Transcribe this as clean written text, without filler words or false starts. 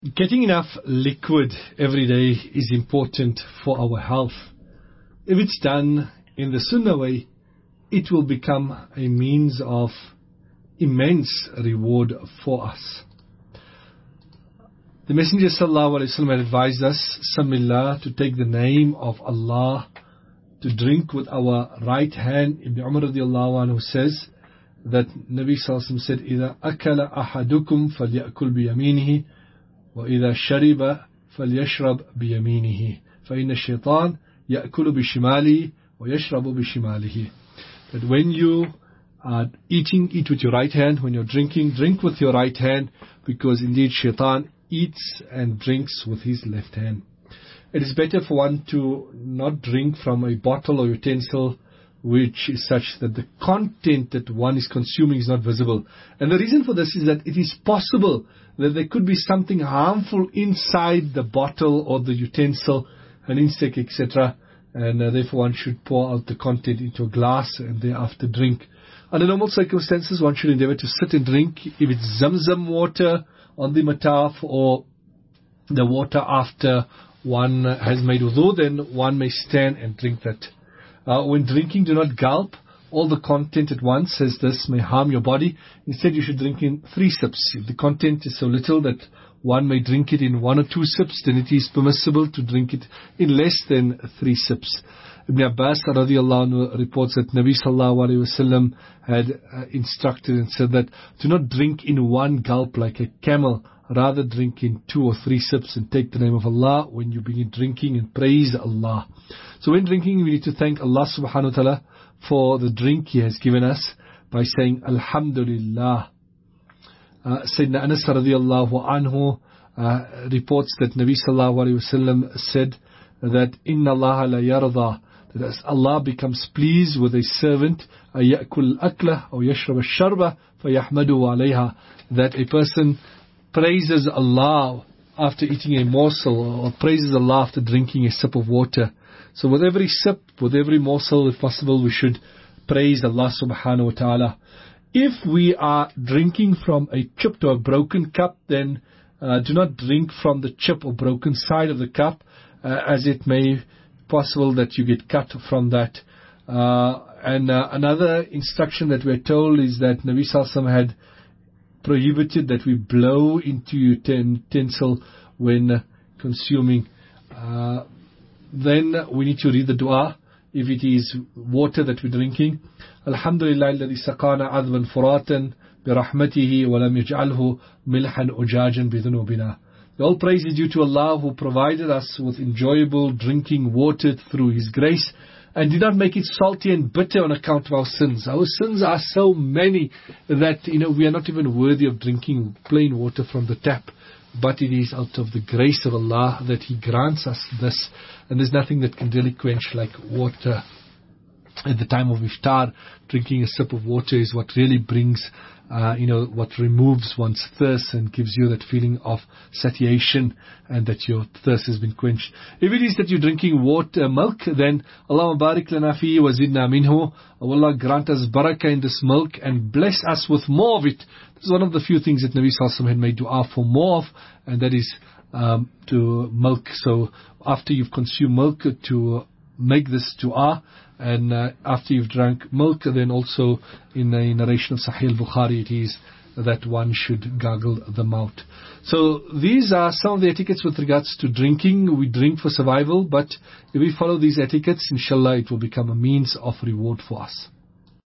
Getting enough liquid every day is important for our health. If it's done in the Sunnah way, it will become a means of immense reward for us. The Messenger sallallahu alaihi wasallam advised us, Samillah, to take the name of Allah, to drink with our right hand. Ibn Umar radiallahu anhu says that Nabi sallallahu alaihi wasallam said, إِذَا أَكَلَ أَحَدُكُمْ فَلْيَأْكُلْ بِيَمِينِهِ وَإِذَا شَرِبَ فَلْيَشْرَبْ بِيَمِينِهِ فَإِنَّ الشَّيْطَانَ يَأْكُلُ بِشِمَالِهِ وَيَشْرَبُ بِشِمَالِهِ. That when you are eating, eat with your right hand. When you're drinking, drink with your right hand, because indeed shaitan eats and drinks with his left hand. It is better for one to not drink from a bottle or utensil which is such that the content that one is consuming is not visible. And the reason for this is that it is possible that there could be something harmful inside the bottle or the utensil, an insect, etc. And therefore one should pour out the content into a glass and thereafter drink. Under normal circumstances, one should endeavor to sit and drink. If it's Zamzam water on the mataf or the water after one has made wudu, then one may stand and drink that. When drinking, do not gulp all the content at once, as this may harm your body. Instead, you should drink in 3 sips. If the content is so little that one may drink it in 1 or 2 sips, then it is permissible to drink it in less than 3 sips. Ibn Abbas radiallahu anhu reports that Nabi sallallahu alayhi wasallam had instructed and said that do not drink in 1 gulp like a camel, rather drink in 2 or 3 sips and take the name of Allah when you begin drinking and praise Allah. So when drinking, we need to thank Allah subhanahu wa ta'ala for the drink He has given us by saying Alhamdulillah. Sayyidina Anas radiallahu anhu reports that Nabi sallallahu alayhi wasallam said that Inna Allah la yarda, that as Allah becomes pleased with a servant, ayakul akla or yashrab sharba fayahmadu alayha, that a person praises Allah after eating a morsel or praises Allah after drinking a sip of water. So with every sip, with every morsel, if possible, we should praise Allah subhanahu wa ta'ala. If we are drinking from a chipped or broken cup, then do not drink from the chip or broken side of the cup, as it may be possible that you get cut from that. Another instruction that we're told is that Nabi sallallahu alaihi wasallam had prohibited that we blow into utensil when consuming. Then we need to read the dua if it is water that we're drinking. Alhamdulillah alladhi saqana adban furatan birahmatihi wa lam yaj'alhu milhan ujajan bidhunubina. All praise is due to Allah who provided us with enjoyable drinking water through His grace and did not make it salty and bitter on account of our sins. Our sins are so many that we are not even worthy of drinking plain water from the tap. But it is out of the grace of Allah that He grants us this. And there's nothing that can really quench like water. At the time of iftar, drinking a sip of water is what really brings, what removes one's thirst and gives you that feeling of satiation and that your thirst has been quenched. If it is that you're drinking milk, then Allahumma barik lana fihi wa zidna minhu. Allah grant us barakah in this milk and bless us with more of it. This is one of the few things that Nabi sallallahu alaihi wasallam had made dua for more of, and that is to milk. So after you've consumed milk, to make this dua. And after you've drank milk, then also in a narration of Sahih al-Bukhari, it is that one should gargle the mouth. So these are some of the etiquettes with regards to drinking. We drink for survival, but if we follow these etiquettes, inshallah, it will become a means of reward for us.